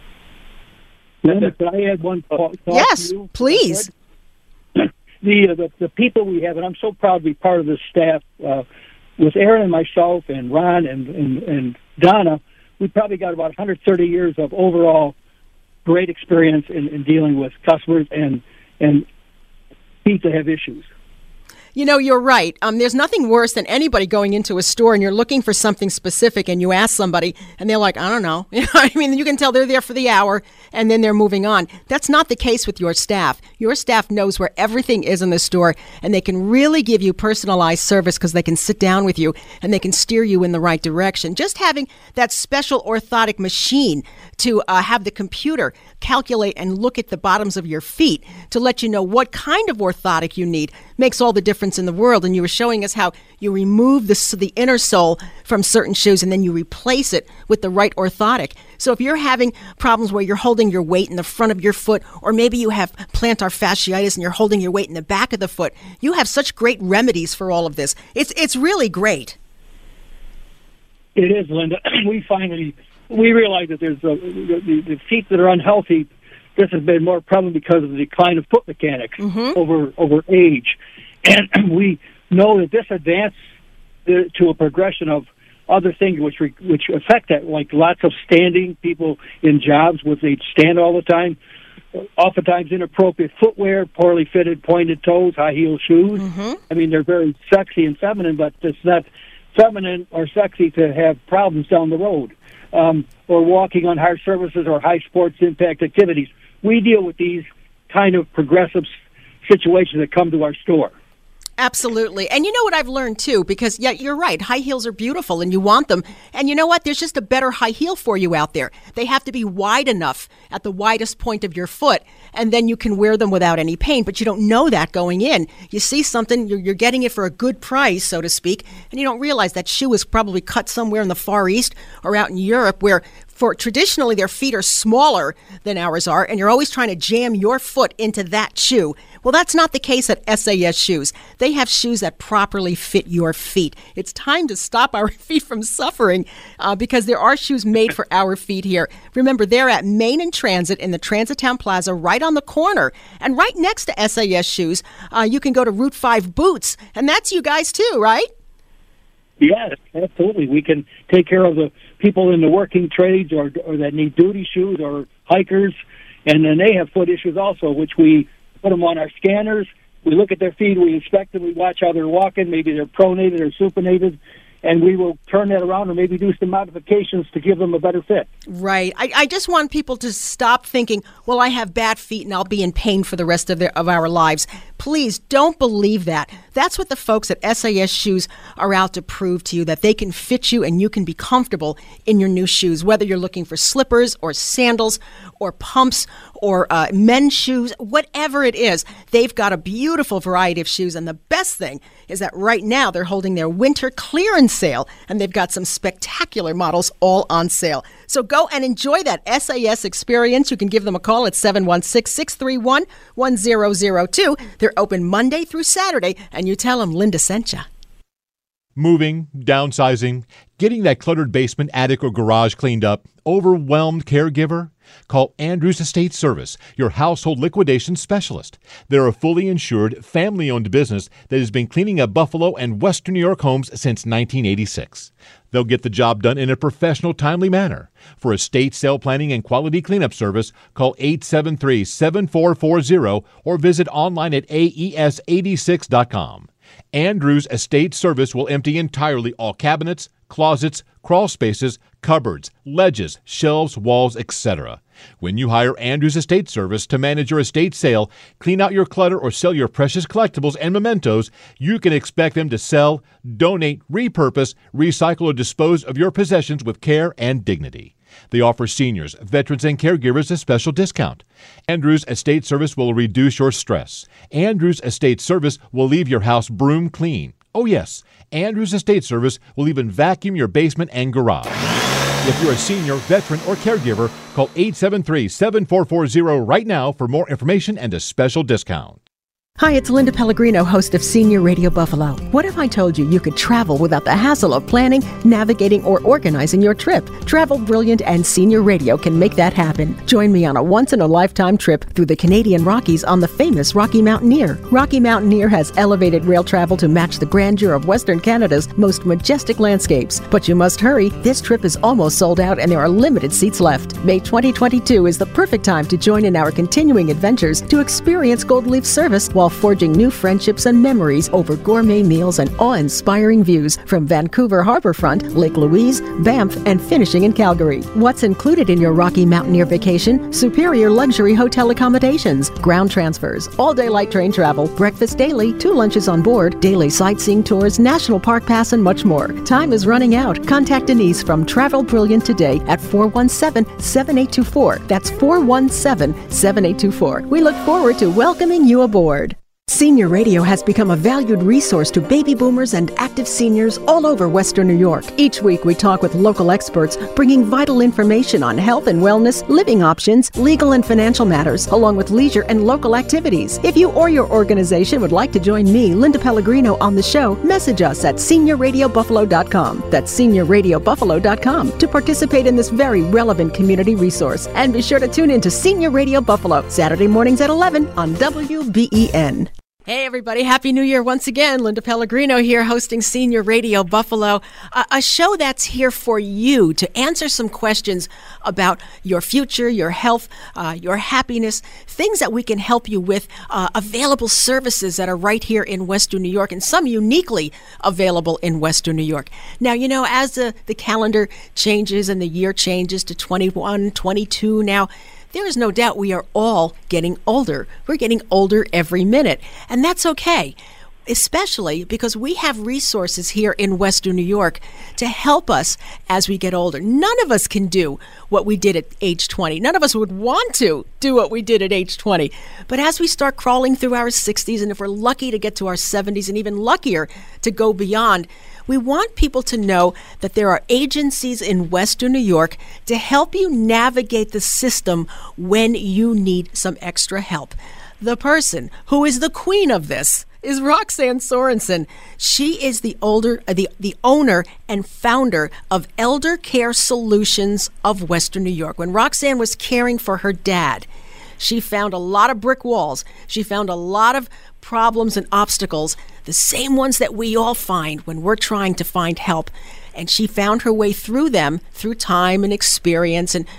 Linda, could I add one thought? Yes, please. The people we have, and I'm so proud to be part of this staff, with Aaron and myself and Ron and Donna, we probably got about 130 years of overall great experience in dealing with customers and feet that have issues. You're right. There's nothing worse than anybody going into a store and you're looking for something specific and you ask somebody and they're like, I don't know. You can tell they're there for the hour and then they're moving on. That's not the case with your staff. Your staff knows where everything is in the store and they can really give you personalized service because they can sit down with you and they can steer you in the right direction. Just having that special orthotic machine to have the computer calculate and look at the bottoms of your feet to let you know what kind of orthotic you need makes all the difference in the world. And you were showing us how you remove the inner sole from certain shoes and then you replace it with the right orthotic. So if you're having problems where you're holding your weight in the front of your foot, or maybe you have plantar fasciitis and you're holding your weight in the back of the foot, you have such great remedies for all of this. It's really great. It is, Linda. We realize that there's the feet that are unhealthy. This has been more prevalent because of the decline of foot mechanics over age. And we know that this advanced to a progression of other things which affect that, like lots of standing, people in jobs where they stand all the time, oftentimes inappropriate footwear, poorly fitted pointed toes, high-heel shoes. I mean, they're very sexy and feminine, but it's not feminine or sexy to have problems down the road, or walking on hard surfaces or high sports impact activities. We deal with these kind of progressive situations that come to our store. Absolutely. And you know what I've learned too, because you're right. High heels are beautiful and you want them. And you know what? There's just a better high heel for you out there. They have to be wide enough at the widest point of your foot, and then you can wear them without any pain. But you don't know that going in. You see something, you're getting it for a good price, so to speak, and you don't realize that shoe is probably cut somewhere in the Far East or out in Europe where traditionally their feet are smaller than ours are, and you're always trying to jam your foot into that shoe. Well, that's not the case at SAS Shoes. They have shoes that properly fit your feet. It's time to stop our feet from suffering because there are shoes made for our feet here. Remember, they're at Main and Transit in the Transitown Plaza right on the corner. And right next to SAS Shoes, you can go to Route 5 Boots, and that's you guys too, right? Yes, absolutely. We can take care of the people in the working trades or that need duty shoes or hikers, and then they have foot issues also, which we put them on our scanners. We look at their feet, we inspect them, we watch how they're walking. Maybe they're pronated or supinated, and we will turn that around or maybe do some modifications to give them a better fit. Right. I just want people to stop thinking, well, I have bad feet and I'll be in pain for the rest of our lives. Please don't believe that. That's what the folks at SAS Shoes are out to prove to you, that they can fit you and you can be comfortable in your new shoes, whether you're looking for slippers or sandals or pumps or men's shoes, whatever it is. They've got a beautiful variety of shoes, and the best thing is that right now they're holding their winter clearance sale, and they've got some spectacular models all on sale. So go and enjoy that SAS experience. You can give them a call at 716-631-1002. They're open Monday through Saturday, and you tell them Linda sent you. Moving, downsizing, getting that cluttered basement, attic, or garage cleaned up, overwhelmed caregiver? Call Andrews Estate Service, your household liquidation specialist. They're a fully insured, family-owned business that has been cleaning up Buffalo and Western New York homes since 1986. They'll get the job done in a professional, timely manner. For estate sale planning and quality cleanup service, call 873-7440 or visit online at aes86.com. Andrews Estate Service will empty entirely all cabinets, closets, crawl spaces, cupboards, ledges, shelves, walls, etc. When you hire Andrews Estate Service to manage your estate sale, clean out your clutter, or sell your precious collectibles and mementos, you can expect them to sell, donate, repurpose, recycle, or dispose of your possessions with care and dignity. They offer seniors, veterans, and caregivers a special discount. Andrews Estate Service will reduce your stress. Andrews Estate Service will leave your house broom clean. Oh yes, Andrews Estate Service will even vacuum your basement and garage. If you're a senior, veteran, or caregiver, call 873-7440 right now for more information and a special discount. Hi, it's Linda Pellegrino, host of Senior Radio Buffalo. What if I told you you could travel without the hassle of planning, navigating, or organizing your trip? Travel Brilliant and Senior Radio can make that happen. Join me on a once-in-a-lifetime trip through the Canadian Rockies on the famous Rocky Mountaineer. Rocky Mountaineer has elevated rail travel to match the grandeur of Western Canada's most majestic landscapes. But you must hurry. This trip is almost sold out and there are limited seats left. May 2022 is the perfect time to join in our continuing adventures to experience Gold Leaf service while forging new friendships and memories over gourmet meals and awe-inspiring views from Vancouver Harbourfront, Lake Louise, Banff, and finishing in Calgary. What's included in your Rocky Mountaineer vacation? Superior luxury hotel accommodations, ground transfers, all-day light train travel, breakfast daily, 2 lunches on board, daily sightseeing tours, national park pass, and much more. Time is running out. Contact Denise from Travel Brilliant today at 417-7824. That's 417-7824. We look forward to welcoming you aboard. Senior Radio has become a valued resource to baby boomers and active seniors all over Western New York. Each week we talk with local experts, bringing vital information on health and wellness, living options, legal and financial matters, along with leisure and local activities. If you or your organization would like to join me, Linda Pellegrino, on the show, message us at seniorradiobuffalo.com. That's seniorradiobuffalo.com to participate in this very relevant community resource. And be sure to tune in to Senior Radio Buffalo, Saturday mornings at 11 on WBEN. Hey, everybody. Happy New Year once again. Linda Pellegrino here hosting Senior Radio Buffalo, a show that's here for you to answer some questions about your future, your health, your happiness, things that we can help you with, available services that are right here in Western New York, and some uniquely available in Western New York. Now, you know, as the calendar changes and the year changes to 21, 22 now, there is no doubt we are all getting older. We're getting older every minute, and that's okay, especially because we have resources here in Western New York to help us as we get older. None of us can do what we did at age 20. None of us would want to do what we did at age 20. But as we start crawling through our 60s, and if we're lucky to get to our 70s, and even luckier to go beyond, we want people to know that there are agencies in Western New York to help you navigate the system when you need some extra help. The person who is the queen of this is Roxanne Sorensen. She is the owner and founder of Elder Care Solutions of Western New York. When Roxanne was caring for her dad, she found a lot of brick walls. She found a lot of problems and obstacles, the same ones that we all find when we're trying to find help. And she found her way through them through time and experience and,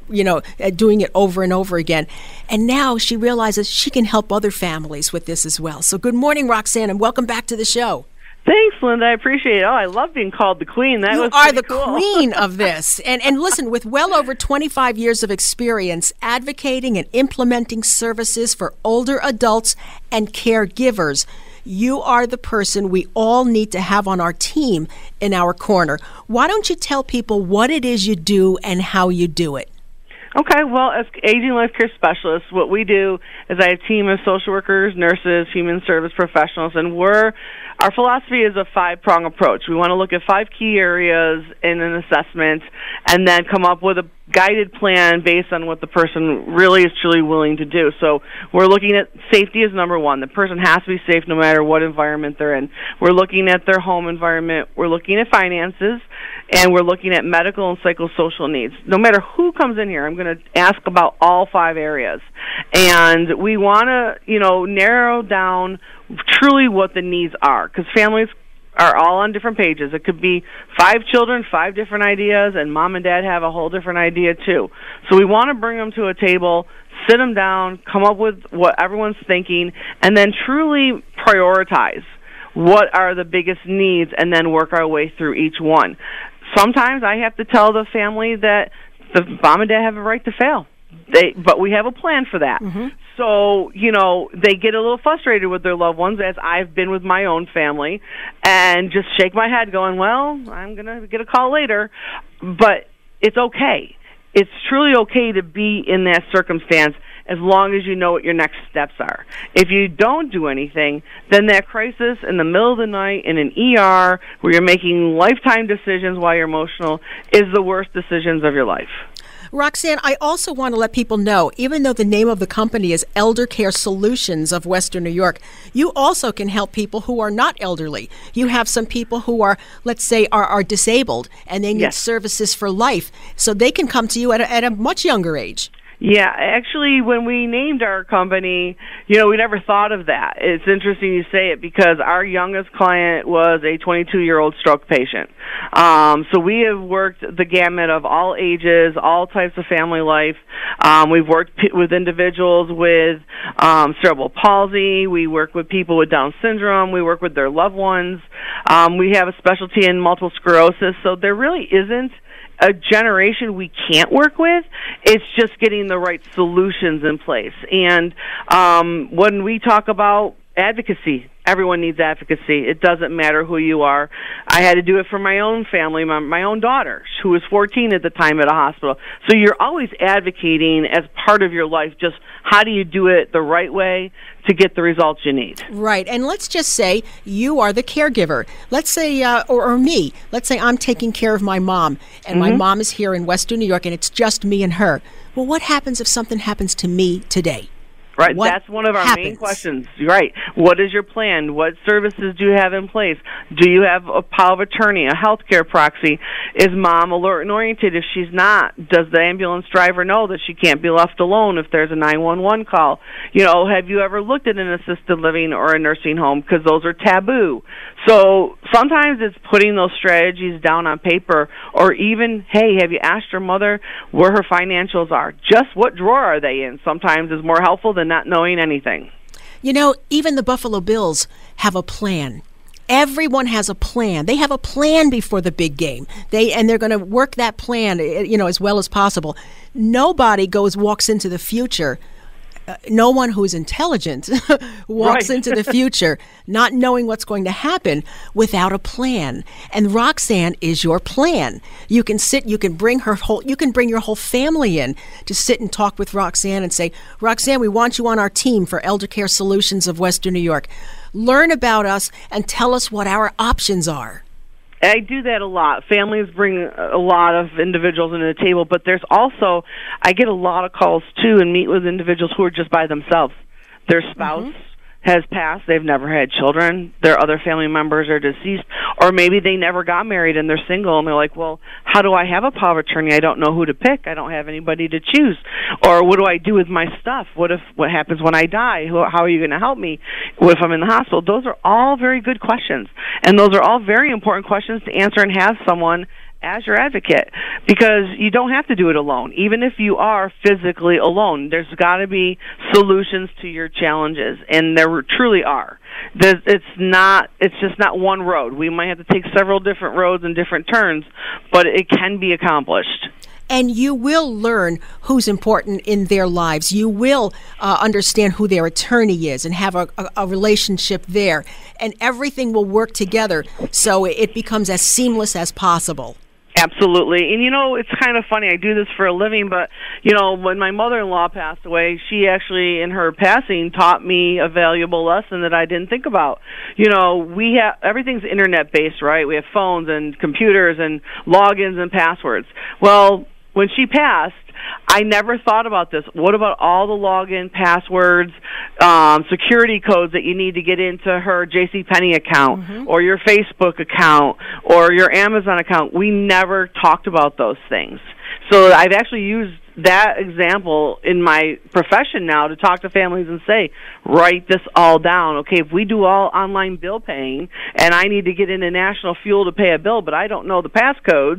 doing it over and over again. And now she realizes she can help other families with this as well. So good morning, Roxanne, and welcome back to the show. Thanks, Linda. I appreciate it. Oh, I love being called the queen. You are the queen of this. And listen, with well over 25 years of experience advocating and implementing services for older adults and caregivers, you are the person we all need to have on our team in our corner. Why don't you tell people what it is you do and how you do it? Okay, well, as aging life care specialists, what we do is I have a team of social workers, nurses, human service professionals, and our philosophy is a 5-prong approach. We want to look at 5 key areas in an assessment and then come up with a guided plan based on what the person really is truly willing to do. So we're looking at safety as number 1. The person has to be safe no matter what environment they're in. We're looking at their home environment. We're looking at finances. And we're looking at medical and psychosocial needs. No matter who comes in here, I'm going to ask about all 5 areas. And we want to, narrow down truly what the needs are, because families are all on different pages. It could be 5 children, 5 different ideas, and mom and dad have a whole different idea too. So we want to bring them to a table, sit them down, come up with what everyone's thinking, and then truly prioritize. what are the biggest needs, and then work our way through each one. Sometimes I have to tell the family that the mom and dad have a right to fail. But we have a plan for that. Mm-hmm. So, they get a little frustrated with their loved ones, as I've been with my own family, and just shake my head going, well, I'm going to get a call later. But it's okay. It's truly okay to be in that circumstance as long as you know what your next steps are. If you don't do anything, then that crisis in the middle of the night in an ER where you're making lifetime decisions while you're emotional is the worst decisions of your life. Roxanne, I also want to let people know, even though the name of the company is Elder Care Solutions of Western New York, you also can help people who are not elderly. You have some people who are, let's say, are disabled, and they need services for life, so they can come to you at a much younger age. Yeah, actually, when we named our company, we never thought of that. It's interesting you say it because our youngest client was a 22-year-old stroke patient. So we have worked the gamut of all ages, all types of family life. We've worked with individuals with cerebral palsy. We work with people with Down syndrome. We work with their loved ones. We have a specialty in multiple sclerosis. So there really isn't a generation we can't work with. It's just getting the right solutions in place. And when we talk about advocacy, everyone needs advocacy. It doesn't matter who you are. I had to do it for my own family, my own daughter, who was 14 at the time at a hospital. So you're always advocating as part of your life, just how do you do it the right way to get the results you need. Right. And let's just say you are the caregiver. Let's say, or me, let's say I'm taking care of my mom, and my mom is here in Western New York, and it's just me and her. Well, what happens if something happens to me today? Right, What that's one of our happens? main questions. Right. What is your plan? What services do you have in place? Do you have a power of attorney, a healthcare proxy? Is mom alert and oriented? If she's not, does the ambulance driver know that she can't be left alone if there's a 911 call? Have you ever looked at an assisted living or a nursing home? Because those are taboo. So sometimes it's putting those strategies down on paper, or even, hey, have you asked your mother where her financials are? Just what drawer are they in? Sometimes is more helpful than not knowing anything. Even the Buffalo Bills have a plan. Everyone has a plan. They have a plan before the big game. They're going to work that plan, as well as possible. Nobody walks into the future. No one who is intelligent walks into the future not knowing what's going to happen without a plan. And Roxanne is your plan. You can bring your whole family in to sit and talk with Roxanne and say, Roxanne, we want you on our team for Elder Care Solutions of Western New York. Learn about us and tell us what our options are. I do that a lot. Families bring a lot of individuals into the table, but there's also, I get a lot of calls too and meet with individuals who are just by themselves. Their spouse has passed, they've never had children, their other family members are deceased, or maybe they never got married and they're single and they're like, well, how do I have a power of attorney? I don't know who to pick. I don't have anybody to choose. Or what do I do with my stuff? What happens when I die? How are you going to help me? What if I'm in the hospital? Those are all very good questions, and those are all very important questions to answer and have someone as your advocate, because you don't have to do it alone. Even if you are physically alone, there's got to be solutions to your challenges, and there truly are. It's just not one road. We might have to take several different roads and different turns, but it can be accomplished. And you will learn who's important in their lives. You will understand who their attorney is and have a relationship there. And everything will work together so it becomes as seamless as possible. Absolutely. And, it's kind of funny. I do this for a living, but, when my mother-in-law passed away, she actually, in her passing, taught me a valuable lesson that I didn't think about. Everything's Internet-based, right? We have phones and computers and logins and passwords. Well, when she passed, I never thought about this. What about all the login passwords, security codes that you need to get into her JCPenney account or your Facebook account or your Amazon account? We never talked about those things. So I've actually used that example in my profession now to talk to families and say, write this all down. Okay, if we do all online bill paying and I need to get into National Fuel to pay a bill, but I don't know the passcodes,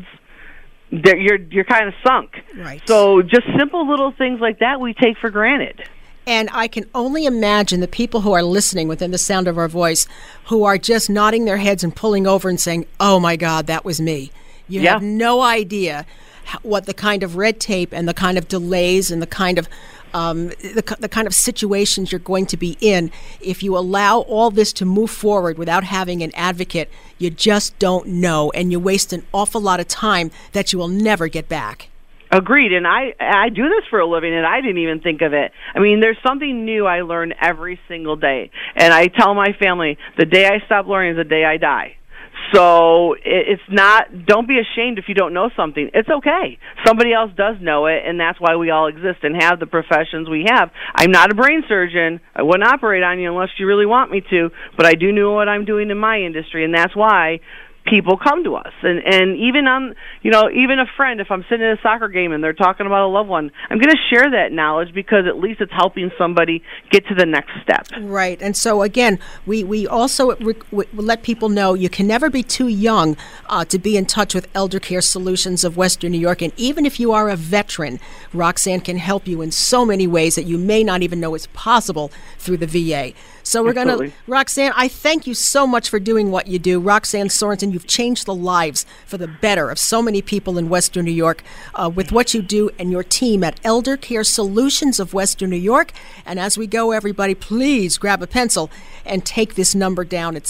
you're kind of sunk. Right. So just simple little things like that we take for granted. And I can only imagine the people who are listening within the sound of our voice who are just nodding their heads and pulling over and saying, oh, my God, that was me. You have no idea what the kind of red tape and the kind of delays and the kind of the kind of situations you're going to be in if you allow all this to move forward without having an advocate. You just don't know, and you waste an awful lot of time that you will never get back. Agreed, and I do this for a living, and I didn't even think of it. I mean, there's something new I learn every single day, and I tell my family, the day I stop learning is the day I die. So it's not, don't be ashamed if you don't know something. It's okay. Somebody else does know it, and that's why we all exist and have the professions we have. I'm not a brain surgeon. I wouldn't operate on you unless you really want me to, but I do know what I'm doing in my industry, and that's why people come to us. And even on, even a friend, if I'm sitting at a soccer game and they're talking about a loved one, I'm going to share that knowledge because at least it's helping somebody get to the next step. Right. And so, again, we also let people know you can never be too young to be in touch with Elder Care Solutions of Western New York. And even if you are a veteran, Roxanne can help you in so many ways that you may not even know is possible through the VA. So we're going to, Roxanne, I thank you so much for doing what you do. Roxanne Sorensen, you've changed the lives for the better of so many people in Western New York with what you do and your team at Elder Care Solutions of Western New York. And as we go, everybody, please grab a pencil and take this number down. It's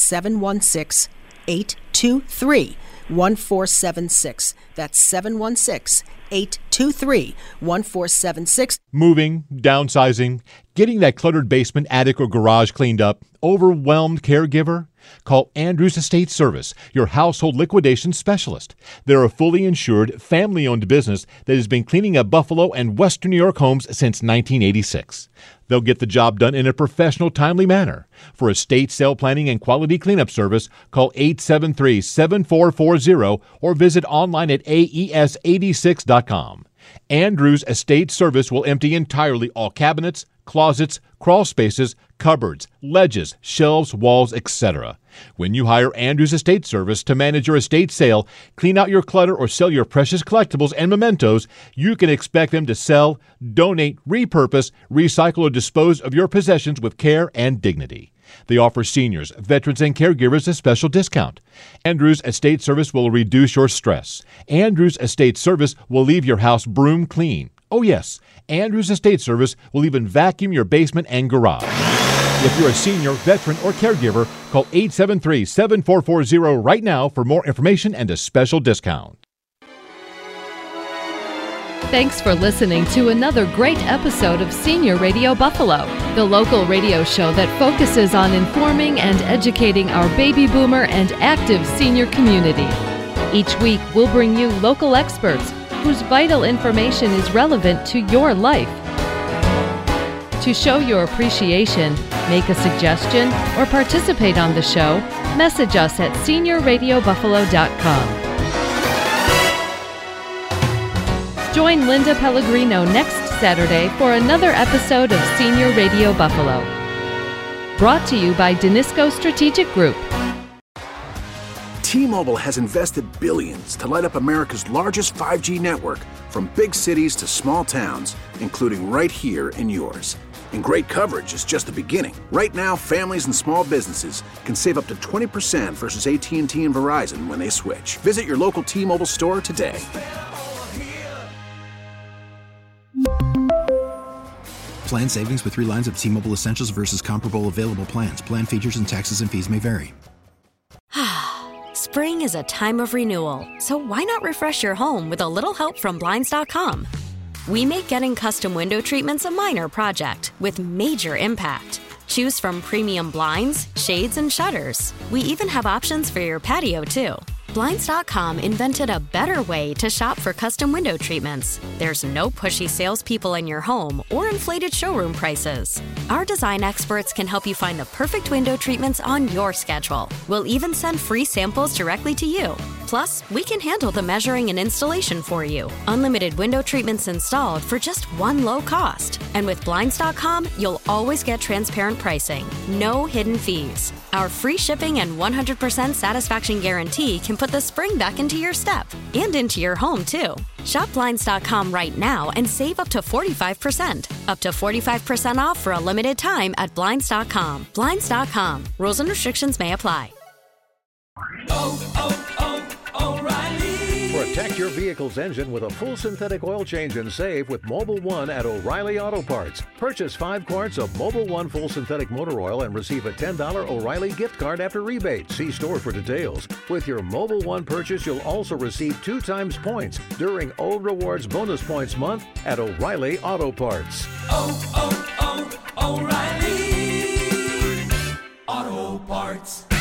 716-823-1476. That's 716-823-1476. Moving, downsizing, getting that cluttered basement, attic, or garage cleaned up, overwhelmed caregiver? Call Andrews Estate Service, your household liquidation specialist. They're a fully insured, family-owned business that has been cleaning up Buffalo and Western New York homes since 1986. They'll get the job done in a professional, timely manner. For estate sale planning and quality cleanup service, call 873-7440 or visit online at aes86.com. Andrews Estate Service will empty entirely all cabinets, closets, crawl spaces, cupboards, ledges, shelves, walls, etc. When you hire Andrews Estate Service to manage your estate sale, clean out your clutter, or sell your precious collectibles and mementos, you can expect them to sell, donate, repurpose, recycle, or dispose of your possessions with care and dignity. They offer seniors, veterans, and caregivers a special discount. Andrews Estate Service will reduce your stress. Andrews Estate Service will leave your house broom clean. Oh yes, Andrews Estate Service will even vacuum your basement and garage. If you're a senior, veteran, or caregiver, call 873-7440 right now for more information and a special discount. Thanks for listening to another great episode of Senior Radio Buffalo, the local radio show that focuses on informing and educating our baby boomer and active senior community. Each week, we'll bring you local experts whose vital information is relevant to your life. To show your appreciation, make a suggestion, or participate on the show, message us at seniorradiobuffalo.com. Join Linda Pellegrino next Saturday for another episode of Senior Radio Buffalo. Brought to you by Danisco Strategic Group. T-Mobile has invested billions to light up America's largest 5G network, from big cities to small towns, including right here in yours. And great coverage is just the beginning. Right now, families and small businesses can save up to 20% versus AT&T and Verizon when they switch. Visit your local T-Mobile store today. Plan savings with 3 lines of T-Mobile Essentials versus comparable available plans. Plan features and taxes and fees may vary. Spring is a time of renewal, so why not refresh your home with a little help from Blinds.com? We make getting custom window treatments a minor project with major impact. Choose from premium blinds, shades, and shutters. We even have options for your patio, too. Blinds.com invented a better way to shop for custom window treatments. There's no pushy salespeople in your home or inflated showroom prices. Our design experts can help you find the perfect window treatments on your schedule. We'll even send free samples directly to you. Plus, we can handle the measuring and installation for you. Unlimited window treatments installed for just one low cost. And with Blinds.com, you'll always get transparent pricing. No hidden fees. Our free shipping and 100% satisfaction guarantee can put the spring back into your step and into your home, too. Shop Blinds.com right now and save up to 45%. Up to 45% off for a limited time at Blinds.com. Blinds.com. Rules and restrictions may apply. O'Reilly. Protect your vehicle's engine with a full synthetic oil change and save with Mobil 1 at O'Reilly Auto Parts. Purchase 5 quarts of Mobil 1 full synthetic motor oil and receive a $10 O'Reilly gift card after rebate. See store for details. With your Mobil 1 purchase, you'll also receive 2 times points during O Rewards Bonus Points Month at O'Reilly Auto Parts. O'Reilly Auto Parts.